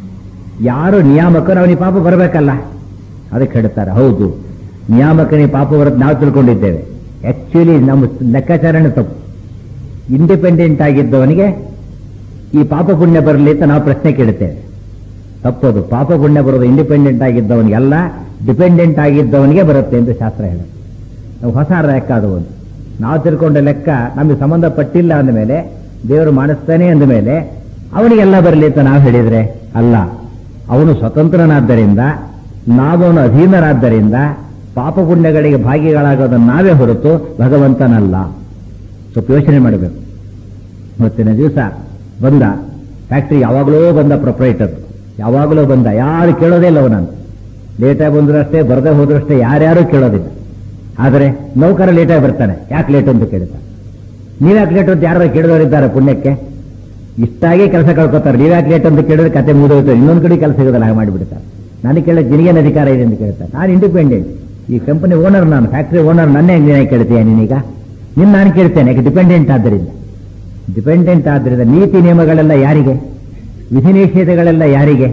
ಯಾರು ನಿಯಾಮಕರು ಅವನಿಗೆ ಪಾಪ ಬರಬೇಕಲ್ಲ, ಅದಕ್ಕೆ ಹೇಳ್ತಾರೆ. ಹೌದು, ನಿಯಾಮಕನಿಗೆ ಪಾಪ ಬರುತ್ತೆ ನಾವು ತಿಳ್ಕೊಂಡಿದ್ದೇವೆ. ಆಕ್ಚುಲಿ ನಮ್ಮ ಲೆಕ್ಕಾಚಾರನೇ ತಪ್ಪು. ಇಂಡಿಪೆಂಡೆಂಟ್ ಆಗಿದ್ದವನಿಗೆ ಈ ಪಾಪ ಪುಣ್ಯ ಬರಲಿ ಅಂತ ನಾವು ಪ್ರಶ್ನೆ ಕೇಳುತ್ತೇವೆ. ತಪ್ಪದು. ಪಾಪ ಪುಣ್ಯ ಬರೋದು ಇಂಡಿಪೆಂಡೆಂಟ್ ಆಗಿದ್ದವನಿಗೆಲ್ಲ, ಡಿಪೆಂಡೆಂಟ್ ಆಗಿದ್ದವನಿಗೆ ಬರುತ್ತೆ ಎಂದು ಶಾಸ್ತ್ರ ಹೇಳುತ್ತೆ. ನಾವು ಹೊಸ ಲೆಕ್ಕ ಅದು ಒಂದು. ನಾವು ತಿಳ್ಕೊಂಡ ಲೆಕ್ಕ ನಮಗೆ ಸಂಬಂಧಪಟ್ಟಿಲ್ಲ ಅಂದಮೇಲೆ, ದೇವರು ಮಾಡಿಸ್ತಾನೆ ಅಂದ ಮೇಲೆ ಅವನಿಗೆಲ್ಲ ಬರಲಿ ಅಂತ ನಾವು ಹೇಳಿದ್ರೆ ಅಲ್ಲ. ಅವನು ಸ್ವತಂತ್ರನಾದ್ದರಿಂದ, ನಾವವನು ಅಧೀನರಾದ್ದರಿಂದ ಪಾಪ ಪುಣ್ಯಗಳಿಗೆ ಭಾಗಿಗಳಾಗೋದನ್ನು ನಾವೇ ಹೊರತು ಭಗವಂತನಲ್ಲ. ಸ್ವಲ್ಪ ಯೋಚನೆ ಮಾಡಬೇಕು. ಇವತ್ತಿನ ದಿವಸ ಬಂದ ಫ್ಯಾಕ್ಟ್ರಿ, ಯಾವಾಗಲೂ ಬಂದ ಪ್ರೊಪ್ರೈಟರ್, ಯಾವಾಗಲೂ ಬಂದ, ಯಾರು ಕೇಳೋದೇ ಇಲ್ಲ ಅವನನ್ನು. ಲೇಟಾಗಿ ಬಂದರೂ ಅಷ್ಟೇ, ಬರದೇ ಹೋದ್ರೂ ಅಷ್ಟೇ, ಯಾರ್ಯಾರು ಕೇಳೋದಿಲ್ಲ. ಆದರೆ ನೌಕರ ಲೇಟಾಗಿ ಬರ್ತಾನೆ, ಯಾಕೆ ಲೇಟ್ ಅಂತ ಕೇಳ್ತಾನೆ. ನೀವ್ಯಾಕೆ ಲೇಟ್ ಅಂತ ಯಾರು ಕೇಳಿದವರಿದ್ದಾರೆ ಪುಣ್ಯಕ್ಕೆ? ಇಷ್ಟಾಗಿ ಕೆಲಸ ಕಳ್ಕೊತಾರೆ. ನೀವ್ಯಾಕೆ ಲೇಟ್ ಅಂತ ಕೇಳಿದ್ರೆ ಕತೆ ಮುಗಿದೋಯ್ತು, ಇನ್ನೊಂದು ಕಡೆ ಕೆಲಸ ಸಿಗೋದಲ್ಲ, ಹಾಗೆ ಮಾಡಿಬಿಡ್ತಾರೆ. ನನಗೆ ಕೇಳೋದು ನಿನಗೇನು ಅಧಿಕಾರ ಇದೆ ಅಂತ ಕೇಳ್ತಾರೆ. ನಾನು ಇಂಡಿಪೆಂಡೆಂಟ್, ಈ ಕಂಪನಿ ಓನರ್, ನಾನು ಫ್ಯಾಕ್ಟ್ರಿ ಓನರ್, ನನ್ನೇ ನೀನೇ ಕೇಳ್ತೀಯ ನೀನೀಗ? ನಿನ್ನ ನಾನು ಕೇಳ್ತೇನೆ, ಯಾಕೆ? ಡಿಪೆಂಡೆಂಟ್ ಆದ್ದರಿಂದ. ಡಿಪೆಂಡೆಂಟ್ ಆದ್ದರಿಂದ ನೀತಿ ನಿಯಮಗಳೆಲ್ಲ ಯಾರಿಗೆ? ವಿಧಿ ನಿಷೇಧಗಳೆಲ್ಲ ಯಾರಿಗೆ?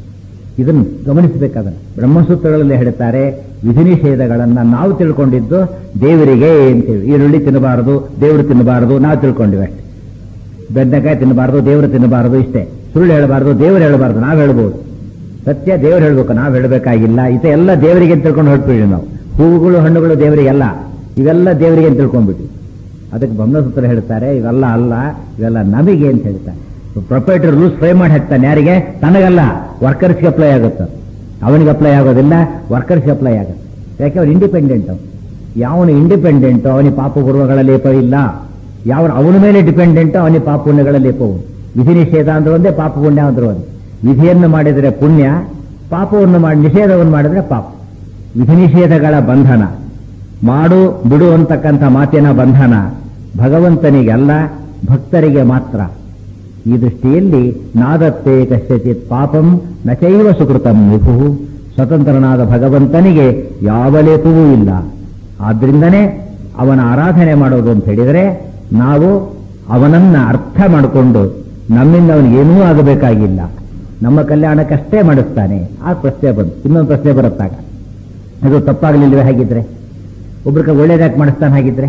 ಇದನ್ನು ಗಮನಿಸಬೇಕಾದನ್ನು ಬ್ರಹ್ಮಸೂತ್ರಗಳಲ್ಲಿ ಹೇಳ್ತಾರೆ. ವಿಧಿ ನಿಷೇಧಗಳನ್ನ ನಾವು ತಿಳ್ಕೊಂಡಿದ್ದು ದೇವರಿಗೆ ಅಂತೇಳಿ. ಈರುಳ್ಳಿ ತಿನ್ನಬಾರದು, ದೇವರು ತಿನ್ನಬಾರದು, ನಾವು ತಿಳ್ಕೊಂಡಿವೆ ಅಷ್ಟೇ. ಬೆಂಡೆಕಾಯಿ ತಿನ್ನಬಾರದು, ದೇವರು ತಿನ್ನಬಾರದು, ಇಷ್ಟೇ. ಸುಳ್ಳು ಹೇಳಬಾರದು, ದೇವರು ಹೇಳಬಾರದು, ನಾವು ಹೇಳ್ಬೋದು. ಸತ್ಯ ದೇವರು ಹೇಳ್ಬೇಕು, ನಾವು ಹೇಳಬೇಕಾಗಿಲ್ಲ. ಇತ ಎಲ್ಲ ದೇವರಿಗೆ ತಿಳ್ಕೊಂಡು ಹೊರಟ್ಬಿಡಿ ನಾವು. ಹೂವುಗಳು ಹಣ್ಣುಗಳು ದೇವರಿಗೆಲ್ಲ, ಇವೆಲ್ಲ ದೇವರಿಗೆ ಅಂತ ತಿಳ್ಕೊಂಡ್ಬಿಟ್ಟು. ಅದಕ್ಕೆ ಬ್ರಹ್ಮಸೂತ್ರ ಹೇಳ್ತಾರೆ ಇವೆಲ್ಲ ಅಲ್ಲ, ಇವೆಲ್ಲ ನಮಗೆ ಅಂತ ಹೇಳ್ತಾರೆ. ಪ್ರೊಪರೇಟರ್ ರೂಲ್ಸ್ ಫ್ರೈ ಮಾಡಿ ಹಾಕ್ತಾನೆ. ಯಾರಿಗೆ? ತನಗಲ್ಲ, ವರ್ಕರ್ಸ್ಗೆ ಅಪ್ಲೈ ಆಗುತ್ತೆ. ಅವನಿಗೆ ಅಪ್ಲೈ ಆಗೋದಿಲ್ಲ, ವರ್ಕರ್ಸ್ಗೆ ಅಪ್ಲೈ ಆಗುತ್ತೆ. ಯಾಕೆ? ಅವನು ಇಂಡಿಪೆಂಡೆಂಟ್. ಯಾವನು ಇಂಡಿಪೆಂಡೆಂಟ್ ಅವನಿಗೆ ಪಾಪ ಪೂರ್ವಗಳ ಲೇಪ ಇಲ್ಲ. ಯಾವ ಅವನ ಮೇಲೆ ಡಿಪೆಂಡೆಂಟ್ ಅವನಿಗೆ ಪಾಪ ಪುಣ್ಯಗಳ ಲೇಪವು. ವಿಧಿ ನಿಷೇಧ ಅಂದ್ರೆ ಒಂದೇ, ಪಾಪ ಪುಣ್ಯ ಅಂದ್ರೆ ಒಂದೇ. ವಿಧಿಯನ್ನು ಮಾಡಿದರೆ ಪುಣ್ಯ, ಪಾಪವನ್ನು ಮಾಡಿ ನಿಷೇಧವನ್ನು ಮಾಡಿದರೆ ಪಾಪ. ವಿಧಿ ನಿಷೇಧಗಳ ಬಂಧನ, ಮಾಡು ಬಿಡು ಅಂತಕ್ಕಂಥ ಮಾತಿನ ಬಂಧನ ಭಗವಂತನಿಗೆಲ್ಲ, ಭಕ್ತರಿಗೆ ಮಾತ್ರ. ಈ ದೃಷ್ಟಿಯಲ್ಲಿ ನಾದತ್ತೇ ಕಶ್ಯಚಿತ್ ಪಾಪಂ ನಚೈವ ಸುಕೃತಂ ವಿಭು. ಸ್ವತಂತ್ರನಾದ ಭಗವಂತನಿಗೆ ಯಾವ ಲೇಪವೂ ಇಲ್ಲ. ಆದ್ರಿಂದನೇ ಅವನ ಆರಾಧನೆ ಮಾಡೋದು ಅಂತ ಹೇಳಿದರೆ ನಾವು ಅವನನ್ನ ಅರ್ಥ ಮಾಡಿಕೊಂಡು ನಮ್ಮಿಂದ ಅವನಿಗೇನೂ ಆಗಬೇಕಾಗಿಲ್ಲ, ನಮ್ಮ ಕಲ್ಯಾಣಕ್ಕಷ್ಟೇ ಮಾಡಿಸ್ತಾನೆ. ಆ ಪ್ರಶ್ನೆ ಬಂತು. ಇನ್ನೊಂದು ಪ್ರಶ್ನೆ ಬರುತ್ತಾಗ, ಅದು ತಪ್ಪಾಗಲಿಲ್ಲವೇ? ಹಾಗಿದ್ರೆ ಒಬ್ರಿಗೆ ಒಳ್ಳೇದ್ಯಾಕೆ ಮಾಡಿಸ್ತಾನೆ? ಹಾಗಿದ್ರೆ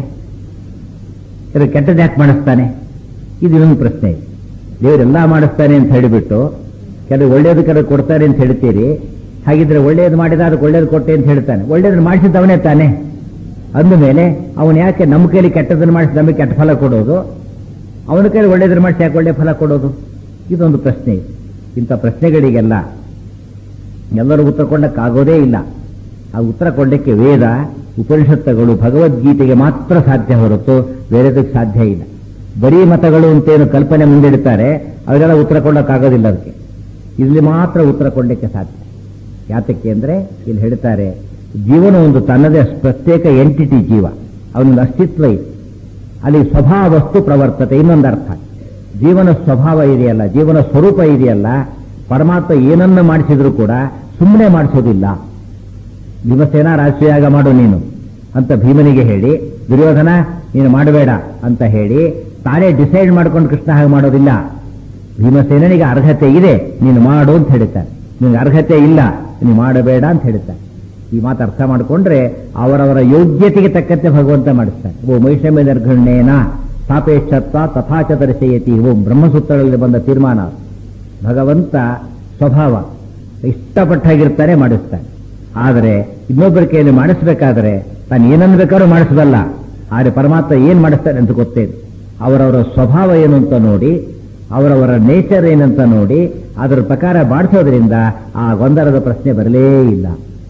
ಇವರು ಕೆಟ್ಟದ್ಯಾಕೆ ಮಾಡಿಸ್ತಾನೆ? ಇದು ಇನ್ನೊಂದು ಪ್ರಶ್ನೆ. ದೇವರೆಲ್ಲ ಮಾಡಿಸ್ತಾನೆ ಅಂತ ಹೇಳಿಬಿಟ್ಟು ಕೆಲವು ಒಳ್ಳೇದು ಕೆಲವು ಕೊಡ್ತಾರೆ ಅಂತ ಹೇಳ್ತೀರಿ. ಹಾಗಿದ್ರೆ ಒಳ್ಳೇದು ಮಾಡಿದ ಅದಕ್ಕೆ ಒಳ್ಳೇದು ಕೊಟ್ಟೆ ಅಂತ ಹೇಳ್ತಾನೆ. ಒಳ್ಳೇದನ್ನು ಮಾಡಿಸಿದ್ದವನೇ ತಾನೆ. ಅಂದಮೇಲೆ ಅವನು ಯಾಕೆ ನಮ್ಮ ಕೈಲಿ ಕೆಟ್ಟದನ್ನು ಮಾಡಿಸಿ ನಮಗೆ ಕೆಟ್ಟ ಫಲ ಕೊಡೋದು, ಅವನ ಕೈಲಿ ಒಳ್ಳೇದನ್ನು ಮಾಡಿಸಿ ಯಾಕೆ ಒಳ್ಳೆ ಫಲ ಕೊಡೋದು? ಇದೊಂದು ಪ್ರಶ್ನೆ. ಇಂಥ ಪ್ರಶ್ನೆಗಳಿಗೆಲ್ಲ ಎಲ್ಲರೂ ಉತ್ತರ ಕೊಡಕ್ಕಾಗೋದೇ ಇಲ್ಲ. ಆ ಉತ್ತರ ಕೊಡಲಿಕ್ಕೆ ವೇದ, ಉಪನಿಷತ್ತುಗಳು, ಭಗವದ್ಗೀತೆಗೆ ಮಾತ್ರ ಸಾಧ್ಯ ಹೊರತು ಬೇರೆದಕ್ಕೆ ಸಾಧ್ಯ ಇಲ್ಲ. ಬರೀ ಮತಗಳು ಅಂತೇನು ಕಲ್ಪನೆ ಮುಂದಿಡ್ತಾರೆ, ಅವರೆಲ್ಲ ಉತ್ತರ ಕೊಡಕ್ಕಾಗೋದಿಲ್ಲ. ಅದಕ್ಕೆ ಇಲ್ಲಿ ಮಾತ್ರ ಉತ್ತರ ಕೊಡಲಿಕ್ಕೆ ಸಾಧ್ಯ. ಯಾತಕ್ಕೆ ಅಂದ್ರೆ ಇಲ್ಲಿ ಹೇಳ್ತಾರೆ, ಜೀವನ ಒಂದು ತನ್ನದೇ ಪ್ರತ್ಯೇಕ ಎಂಟಿಟಿ ಜೀವ, ಅವನೊಂದು ಅಸ್ತಿತ್ವ ಇದೆ. ಅಲ್ಲಿ ಸ್ವಭಾವಸ್ತು ಪ್ರವರ್ತತೆ. ಇನ್ನೊಂದು ಅರ್ಥ, ಜೀವನ ಸ್ವಭಾವ ಇದೆಯಲ್ಲ, ಜೀವನ ಸ್ವರೂಪ ಇದೆಯಲ್ಲ, ಪರಮಾತ್ಮ ಏನನ್ನ ಮಾಡಿಸಿದ್ರು ಕೂಡ ಸುಮ್ಮನೆ ಮಾಡಿಸೋದಿಲ್ಲ. ಭೀಮಸೇನ ರಾಜಸೂಯಾಗ ಮಾಡು ನೀನು ಅಂತ ಭೀಮನಿಗೆ ಹೇಳಿ, ದುರ್ಯೋಧನ ನೀನು ಮಾಡಬೇಡ ಅಂತ ಹೇಳಿ ತಾನೇ ಡಿಸೈಡ್ ಮಾಡ್ಕೊಂಡು ಕೃಷ್ಣ ಹಾಗೆ ಮಾಡೋದಿಲ್ಲ. ಭೀಮಸೇನಿಗೆ ಅರ್ಹತೆ ಇದೆ, ನೀನು ಮಾಡು ಅಂತ ಹೇಳ್ತಾನೆ. ನಿನಗೆ ಅರ್ಹತೆ ಇಲ್ಲ, ನೀನು ಮಾಡಬೇಡ ಅಂತ ಹೇಳ್ತಾನೆ. ಈ ಮಾತು ಅರ್ಥ ಮಾಡಿಕೊಂಡ್ರೆ ಅವರವರ ಯೋಗ್ಯತೆಗೆ ತಕ್ಕಂತೆ ಭಗವಂತ ಮಾಡಿಸ್ತಾನೆ. ಓ ಮೈಷಮ್ಯ ನಿರ್ಘಣ್ಯೇನ ಸಾಪೇಕ್ಷತ್ವ ತಥಾಚ ದರ್ಶಯತಿ. ಓ ಬ್ರಹ್ಮಸೂತ್ರಗಳಲ್ಲಿ ಬಂದ ತೀರ್ಮಾನ. ಭಗವಂತ ಸ್ವಭಾವ ಇಷ್ಟಪಟ್ಟಾಗಿರ್ತಾನೆ, ಮಾಡಿಸ್ತಾನೆ. ಆದರೆ ಇನ್ನೊಬ್ಬರ ಕೈಯಲ್ಲಿ ಮಾಡಿಸಬೇಕಾದ್ರೆ ತಾನು ಏನನ್ನು ಬೇಕಾದ್ರೂ ಮಾಡಿಸಬಲ್ಲ. ಆದರೆ ಪರಮಾತ್ಮ ಏನ್ ಮಾಡಿಸ್ತಾನೆ ಅಂತ ಗೊತ್ತೇ. ಅವರವರ ಸ್ವಭಾವ ಏನು ಅಂತ ನೋಡಿ, ಅವರವರ ನೇಚರ್ ಏನಂತ ನೋಡಿ ಅದರ ಪ್ರಕಾರ ಮಾಡಿಸೋದ್ರಿಂದ ಆ ಗೊಂದಲದ ಪ್ರಶ್ನೆ ಬರಲೇ ಇಲ್ಲ.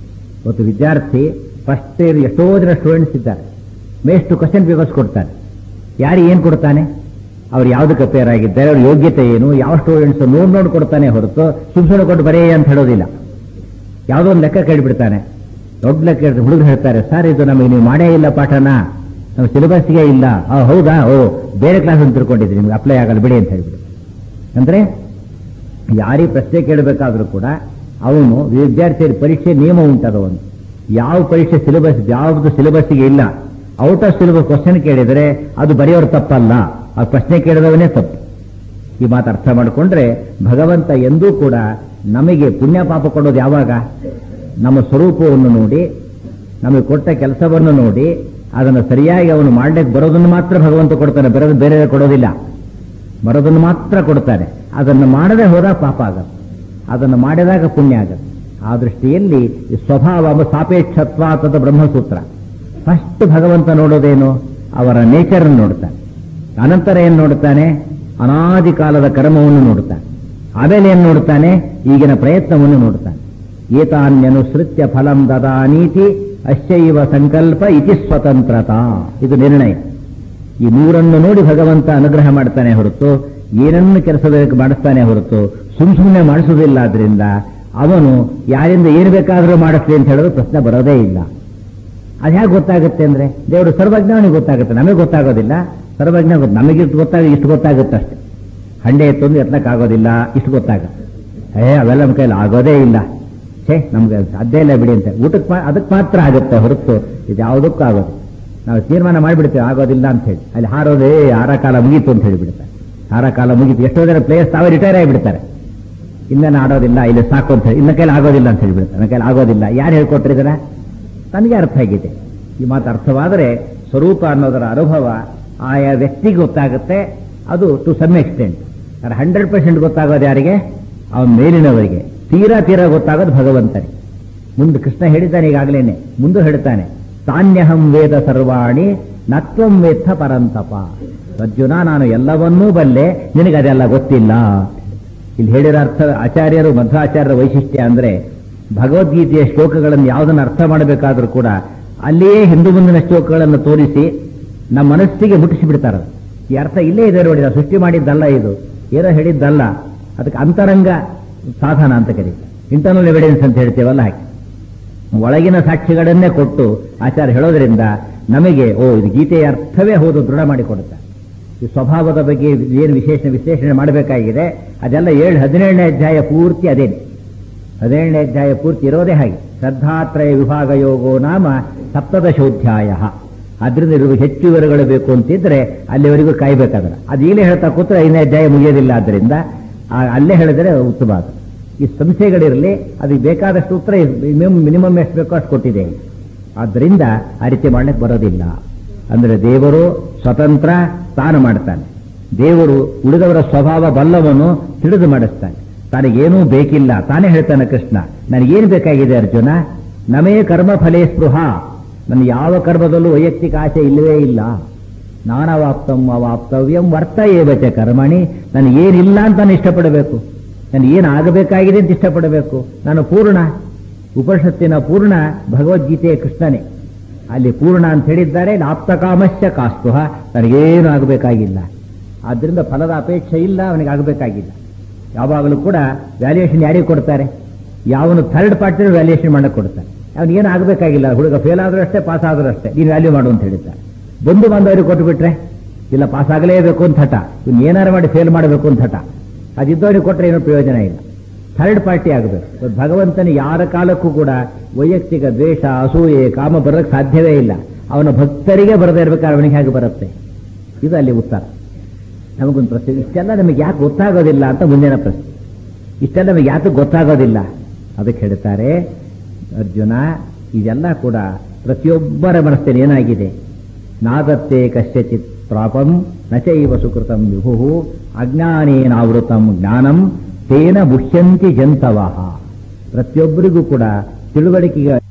ಇವತ್ತು ವಿದ್ಯಾರ್ಥಿ ಫಸ್ಟ್ ಇಯರ್ ಎಷ್ಟೋ ಜನ ಸ್ಟೂಡೆಂಟ್ಸ್ ಇದ್ದಾರೆ, ಮೇಷ್ಟು ಕ್ವಶನ್ ಪೇಪರ್ಸ್ ಕೊಡ್ತಾನೆ. ಯಾರಿಗೆ ಏನು ಕೊಡ್ತಾನೆ? ಅವ್ರು ಯಾವುದಕ್ಕೆ ಅಪೇರ್ ಆಗಿದ್ದಾರೆ, ಅವ್ರ ಯೋಗ್ಯತೆ ಏನು, ಯಾವ ಸ್ಟೂಡೆಂಟ್ಸ್ ನೋಡ್ ನೋಡಿ ಕೊಡ್ತಾನೆ ಹೊರತು ಸುಮ್ ಸುಮ್ಮನೆ ಕೊಟ್ಟು ಬರೇ ಅಂತ ಹೇಳೋದಿಲ್ಲ. ಯಾವುದೋ ಒಂದು ಲೆಕ್ಕ ಕೇಳಿಬಿಡ್ತಾನೆ. ದೊಡ್ಡ ಲೆಕ್ಕ ಹುಡುಗರು ಹೇಳ್ತಾರೆ, ಸರ್ ಇದು ನಮಗೆ ನೀವು ಮಾಡೇ ಇಲ್ಲ ಪಾಠನ, ನಮ್ಮ ಸಿಲೆಬಸ್ಗೆ ಇಲ್ಲ. ಆ ಹೌದಾ, ಓ ಬೇರೆ ಕ್ಲಾಸ್ ಅಂತ ತಿಳ್ಕೊಂಡಿದ್ದೀನಿ, ನಿಮ್ಗೆ ಅಪ್ಲೈ ಆಗಲ್ಲ ಬಿಡಿ ಅಂತ ಹೇಳ್ಬಿಡಿ. ಅಂದ್ರೆ ಯಾರಿಗೆ ಪ್ರಶ್ನೆ ಕೇಳಬೇಕಾದ್ರೂ ಕೂಡ ಅವನು ವಿದ್ಯಾರ್ಥಿಯ ಪರೀಕ್ಷೆ ನಿಯಮ ಉಂಟದ ಒಂದು, ಯಾವ ಪರೀಕ್ಷೆ ಸಿಲೆಬಸ್ ಯಾವುದು ಸಿಲೆಬಸ್ಗೆ ಇಲ್ಲ, ಔಟ್ ಆಫ್ ಸಿಲೆಬಸ್ ಕ್ವಶನ್ ಕೇಳಿದರೆ ಅದು ಬರೆಯೋರು ತಪ್ಪಲ್ಲ, ಆ ಪ್ರಶ್ನೆ ಕೇಳಿದವನೇ ತಪ್ಪು. ಈ ಮಾತು ಅರ್ಥ ಮಾಡಿಕೊಂಡ್ರೆ ಭಗವಂತ ಎಂದೂ ಕೂಡ ನಮಗೆ ಪುಣ್ಯ ಪಾಪ ಕೊಡೋದು ಯಾವಾಗ? ನಮ್ಮ ಸ್ವರೂಪವನ್ನು ನೋಡಿ, ನಮಗೆ ಕೊಟ್ಟ ಕೆಲಸವನ್ನು ನೋಡಿ ಅದನ್ನು ಸರಿಯಾಗಿ ಅವನು ಮಾಡಲಿಕ್ಕೆ ಬರೋದನ್ನು ಮಾತ್ರ ಭಗವಂತ ಕೊಡ್ತಾನೆ, ಬರೋದು ಬೇರೆ ಕೊಡೋದಿಲ್ಲ. ಬರೋದನ್ನು ಮಾತ್ರ ಕೊಡ್ತಾನೆ. ಅದನ್ನು ಮಾಡದೆ ಹೋದಾಗ ಪಾಪ ಆಗತ್ತೆ, ಅದನ್ನು ಮಾಡಿದಾಗ ಪುಣ್ಯ ಆಗತ್ತೆ. ಆ ದೃಷ್ಟಿಯಲ್ಲಿ ಈ ಸ್ವಭಾವ ಸಾಪೇಕ್ಷತ್ವ ಅಂತ ಬ್ರಹ್ಮಸೂತ್ರ. ಫಸ್ಟ್ ಭಗವಂತ ನೋಡೋದೇನು? ಅವರ ನೇಚರ್ ನೋಡ್ತಾನೆ. ಅನಂತರ ಏನ್ ನೋಡ್ತಾನೆ? ಅನಾದಿ ಕಾಲದ ಕರ್ಮವನ್ನು ನೋಡ್ತಾನೆ. ಆಮೇಲೆ ಏನ್ ನೋಡ್ತಾನೆ? ಈಗಿನ ಪ್ರಯತ್ನವನ್ನು ನೋಡ್ತಾನೆ. ಏತಾನ್ಯನುಸೃತ್ಯ ಫಲಂ ದದಾನೀತಿ ಅಶ್ಚೈವ ಸಂಕಲ್ಪ ಇತಿ ಸ್ವತಂತ್ರತಾ. ಇದು ನಿರ್ಣಯ. ಈ ಮೂರನ್ನು ನೋಡಿ ಭಗವಂತ ಅನುಗ್ರಹ ಮಾಡ್ತಾನೆ ಹೊರತು ಏನನ್ನು ಕೆಲಸ ಬೇಕು ಮಾಡಿಸ್ತಾನೆ ಹೊರತು ಸುಮ್ ಸುಮ್ಮನೆ ಮಾಡಿಸೋದಿಲ್ಲ. ಆದ್ರಿಂದ ಅವನು ಯಾರಿಂದ ಏನು ಬೇಕಾದರೂ ಮಾಡಿಸ್ಲಿ ಅಂತ ಹೇಳೋದು ಪ್ರಶ್ನೆ ಬರೋದೇ ಇಲ್ಲ. ಅದು ಹೇಗೆ ಗೊತ್ತಾಗುತ್ತೆ ಅಂದ್ರೆ, ದೇವರು ಸರ್ವಜ್ಞ, ಅವನಿಗೆ ಗೊತ್ತಾಗುತ್ತೆ, ನಮಗೆ ಗೊತ್ತಾಗೋದಿಲ್ಲ. ಸರ್ವಜ್ಞ ಗೊತ್ತು, ನಮಗೆ ಗೊತ್ತಾಗ ಇಷ್ಟು ಗೊತ್ತಾಗುತ್ತೆ ಅಷ್ಟೇ. ಹಂಡೆ ಎತ್ತೊಂದು ಎತ್ತಕ್ಕಾಗೋದಿಲ್ಲ, ಇಷ್ಟು ಗೊತ್ತಾಗುತ್ತೆ. ಏ ಅವೆಲ್ಲ ನಮ್ಮ ಕೈಯಲ್ಲಿ ಆಗೋದೇ ಇಲ್ಲ, ಛೇ ನಮ್ಗೆ ಸಾಧ್ಯ ಇಲ್ಲ ಬಿಡಿ ಅಂತ. ಊಟಕ್ಕೆ ಅದಕ್ಕೆ ಮಾತ್ರ ಆಗುತ್ತೆ ಹೊರತು ಇದು ಯಾವುದಕ್ಕೂ ಆಗೋದು. ನಾವು ತೀರ್ಮಾನ ಮಾಡಿಬಿಡ್ತೇವೆ ಆಗೋದಿಲ್ಲ ಅಂತ ಹೇಳಿ, ಅಲ್ಲಿ ಹಾರೋದೇ ಆರ ಕಾಲ ಮುಗೀತು ಅಂತ ಹೇಳಿಬಿಡ್ತಾರೆ. ಆರ ಕಾಲ ಮುಗೀತು. ಎಷ್ಟೋ ಜನ ಪ್ಲೇಯರ್ಸ್ ತಾವೇ ರಿಟೈರ್ ಆಗಿಬಿಡ್ತಾರೆ. ಇನ್ನೇನು ಆಡೋದಿಲ್ಲ, ಇಲ್ಲಿ ಸಾಕು ಅಂತ ಹೇಳಿ, ಇನ್ನ ಕೈಲಿ ಆಗೋದಿಲ್ಲ ಅಂತ ಹೇಳಿಬಿಡ್ತಾರೆ. ನನ್ನ ಕೈಲಿ ಆಗೋದಿಲ್ಲ. ಯಾರು ಹೇಳ್ಕೊಟ್ರಿದಾರ? ತನಗೆ ಅರ್ಥ ಆಗಿದೆ. ಈ ಮಾತು ಅರ್ಥವಾದರೆ ಸ್ವರೂಪ ಅನ್ನೋದರ ಅನುಭವ ಆಯಾ ವ್ಯಕ್ತಿಗೆ ಗೊತ್ತಾಗುತ್ತೆ. ಅದು to some extent. Hundred percent ಗೊತ್ತಾಗೋದು ಯಾರಿಗೆ? ಅವನ ಮೇಲಿನವರಿಗೆ. ತೀರಾ ತೀರಾ ಗೊತ್ತಾಗೋದು ಭಗವಂತನಿಗೆ. ಮುಂದೆ ಕೃಷ್ಣ ಹೇಳಿದ್ದಾನೆ, ಈಗಾಗಲೇನೆ ಮುಂದೆ ಹೇಳ್ತಾನೆ, ತಾನ್ಯಹಂ ವೇದ ಸರ್ವಾಣಿ ನತ್ವಂ ವೇತ್ತ ಪರಂತಪ. ಅರ್ಜುನ, ನಾನು ಎಲ್ಲವನ್ನೂ ಬಲ್ಲೆ, ನಿನಗೆ ಅದೆಲ್ಲ ಗೊತ್ತಿಲ್ಲ. ಇಲ್ಲಿ ಹೇಳಿರೋ ಅರ್ಥ ಆಚಾರ್ಯರು ಮಧ್ವಾಚಾರ್ಯರ ವೈಶಿಷ್ಟ್ಯ ಅಂದ್ರೆ, ಭಗವದ್ಗೀತೆಯ ಶ್ಲೋಕಗಳನ್ನು ಯಾವುದನ್ನು ಅರ್ಥ ಮಾಡಬೇಕಾದ್ರೂ ಕೂಡ ಅಲ್ಲಿಯೇ ಹಿಂದೂ ಮುಂದಿನ ಶ್ಲೋಕಗಳನ್ನು ತೋರಿಸಿ ನಮ್ಮ ಮನಸ್ಸಿಗೆ ಮುಟ್ಟಿಸಿ ಬಿಡ್ತಾರೆ. ಈ ಅರ್ಥ ಇಲ್ಲೇ ಇದೆ ನೋಡಿ, ನಾವು ಸೃಷ್ಟಿ ಮಾಡಿದ್ದಲ್ಲ, ಇದು ಏನೋ ಹೇಳಿದ್ದಲ್ಲ. ಅದಕ್ಕೆ ಅಂತರಂಗ ಸಾಧನ ಅಂತ ಕರೀತಾರೆ, ಇಂಟರ್ನಲ್ ಎವಿಡೆನ್ಸ್ ಅಂತ ಹೇಳ್ತೇವಲ್ಲ ಹಾಗೆ. ಒಳಗಿನ ಸಾಕ್ಷಿಗಳನ್ನೇ ಕೊಟ್ಟು ಆಚಾರ್ಯ ಹೇಳೋದ್ರಿಂದ ನಮಗೆ ಓ ಇದು ಗೀತೆಯ ಅರ್ಥವೇ ಹೌದು ದೃಢ ಮಾಡಿಕೊಡುತ್ತೆ. ಈ ಸ್ವಭಾವದ ಬಗ್ಗೆ ಏನು ವಿಶೇಷ ವಿಶ್ಲೇಷಣೆ ಮಾಡಬೇಕಾಗಿದೆ ಅದೆಲ್ಲ ಏಳು ಹದಿನೇಳನೇ ಅಧ್ಯಾಯ ಪೂರ್ತಿ ಅದೇನೆ. ಹದಿನೇಳನೇ ಅಧ್ಯಾಯ ಪೂರ್ತಿ ಇರೋದೇ ಹಾಗೆ. ಶ್ರದ್ಧಾತ್ರಯ ವಿಭಾಗ ಯೋಗೋ ನಾಮ ಸಪ್ತದಶೋಧ್ಯಾಯ. ಅದರಿಂದ ಇರುವ ಹೆಚ್ಚು ವಿವರಗಳು ಬೇಕು ಅಂತಿದ್ರೆ ಅಲ್ಲಿವರೆಗೂ ಕಾಯ್ಬೇಕಾದ್ರೆ, ಅದು ಈಗಲೇ ಹೇಳ್ತಾ ಕೂತ್ರೆ ಐದನೇ ಅಧ್ಯಾಯ ಮುಗಿಯೋದಿಲ್ಲ. ಆದ್ದರಿಂದ ಅಲ್ಲೇ ಹೇಳಿದರೆ ಉತ್ತಮ. ಈ ಸಂಶಯಗಳಿರಲಿ, ಅದಕ್ಕೆ ಬೇಕಾದಷ್ಟು ಉತ್ತರ ಮಿನಿಮಮ್ ಎಷ್ಟು ಬೇಕೋ ಅಷ್ಟು ಕೊಟ್ಟಿದೆ. ಆದ್ದರಿಂದ ಆ ರೀತಿ ಮಾಡಲಿಕ್ಕೆ ಬರೋದಿಲ್ಲ. ಅಂದ್ರೆ ದೇವರು ಸ್ವತಂತ್ರ, ತಾನು ಮಾಡ್ತಾನೆ. ದೇವರು ಉಳಿದವರ ಸ್ವಭಾವ ಬಲ್ಲವನು, ತಿಳಿದು ಮಾಡಿಸ್ತಾನೆ. ತನಗೇನೂ ಬೇಕಿಲ್ಲ. ತಾನೇ ಹೇಳ್ತಾನೆ ಕೃಷ್ಣ, ನನಗೇನು ಬೇಕಾಗಿದೆ ಅರ್ಜುನ? ನಮೇ ಕರ್ಮ ಫಲೇ ಸ್ಪೃಹ. ನನ್ನ ಯಾವ ಕರ್ಮದಲ್ಲೂ ವೈಯಕ್ತಿಕ ಆಸೆ ಇಲ್ಲವೇ ಇಲ್ಲ. ನಾನವಾಪ್ತಂ ಅವಾಪ್ತವ್ಯಂ ವರ್ತ ಏವಚ ಕರ್ಮಣಿ. ನನಗೇನಿಲ್ಲ ಅಂತ ನಾನು ಇಷ್ಟಪಡಬೇಕು, ನನಗೇನು ಆಗಬೇಕಾಗಿದೆ ಅಂತ ಇಷ್ಟಪಡಬೇಕು. ನಾನು ಪೂರ್ಣ. ಉಪನಿಷತ್ತಿನ ಪೂರ್ಣ ಭಗವದ್ಗೀತೆಯ ಕೃಷ್ಣನೇ. ಅಲ್ಲಿ ಪೂರ್ಣ ಅಂತ ಹೇಳಿದ್ದಾರೆ. ಆಪ್ತಕಾಮಶ್ಯ ಕಾಸ್ತುಹ. ನನಗೇನು ಆಗಬೇಕಾಗಿಲ್ಲ. ಆದ್ದರಿಂದ ಫಲದ ಅಪೇಕ್ಷೆ ಇಲ್ಲ, ಅವನಿಗೆ ಆಗಬೇಕಾಗಿಲ್ಲ. ಯಾವಾಗಲೂ ಕೂಡ ವ್ಯಾಲ್ಯೂಯೇಷನ್ ಯಾರಿಗೆ ಕೊಡ್ತಾರೆ? ಯಾವನು ಥರ್ಡ್ ಪಾರ್ಟಿ ವ್ಯಾಲ್ಯೂಯೇಷನ್ ಮಾಡಕ್ಕೆ ಕೊಡ್ತಾರೆ. ಅವನಿಗೇನು ಆಗಬೇಕಾಗಿಲ್ಲ. ಹುಡುಗ ಫೇಲ್ ಆದ್ರೂ ಅಷ್ಟೇ, ಪಾಸ್ ಆದ್ರೂ ಅಷ್ಟೇ, ನೀನು ವ್ಯಾಲ್ಯೂ ಮಾಡು ಅಂತ ಹೇಳಿದ್ದಾರೆ. ಬಂಧು ಬಾಂಧವರಿಗೆ ಕೊಟ್ಟು ಬಿಟ್ರೆ ಇಲ್ಲ, ಪಾಸ್ ಆಗಲೇಬೇಕು ಅಂತ ಹಠ, ಇನ್ನು ಏನಾರು ಮಾಡಿ ಫೇಲ್ ಮಾಡಬೇಕು ಅಂತ ಹಠ, ಅದಿದ್ದವರಿಗೆ ಕೊಟ್ಟರೆ ಏನೂ ಪ್ರಯೋಜನ ಇಲ್ಲ. ಥರ್ಡ್ ಪಾರ್ಟಿ ಆಗಬೇಕು. ಭಗವಂತನ ಯಾರ ಕಾಲಕ್ಕೂ ಕೂಡ ವೈಯಕ್ತಿಕ ದ್ವೇಷ, ಅಸೂಯೆ, ಕಾಮ ಬರೋಕ್ಕೆ ಸಾಧ್ಯವೇ ಇಲ್ಲ. ಅವನ ಭಕ್ತರಿಗೆ ಬರದೇ ಇರಬೇಕಾದ್ರೆ ಅವನಿಗೆ ಹೇಗೆ ಬರುತ್ತೆ? ಇದು ಅಲ್ಲಿ ಉತ್ತರ. ನಮಗೊಂದು ಪ್ರಶ್ನೆ, ಇಷ್ಟೆಲ್ಲ ನಮಗೆ ಯಾಕೆ ಗೊತ್ತಾಗೋದಿಲ್ಲ ಅಂತ ಮುಂದಿನ ಪ್ರಶ್ನೆ. ಇಷ್ಟೆಲ್ಲ ನಮಗೆ ಯಾಕೆ ಗೊತ್ತಾಗೋದಿಲ್ಲ? ಅದಕ್ಕೆ ಹೇಳ್ತಾರೆ ಅರ್ಜುನ, ಇದೆಲ್ಲ ಕೂಡ ಪ್ರತಿಯೊಬ್ಬರ ಮನಸ್ಸಿನಲ್ಲಿ ಏನಾಗಿದೆ? ನಾದತ್ತೆ ಕಶ್ಯಚಿತ್ ಪ್ರಾಪಂ ನಚೈವ ಸುಕೃತಂ ವಿಭು ಅಜ್ಞಾನೇನಾವೃತಂ ಜ್ಞಾನಂ ತೇನ ಮುಹ್ಯಂತಿ ಜಂತವಃ. ಪ್ರತಿಯೊಬ್ಬರಿಗೂ ಕೂಡ ತಿಳುವಳಿಕೆಗೆ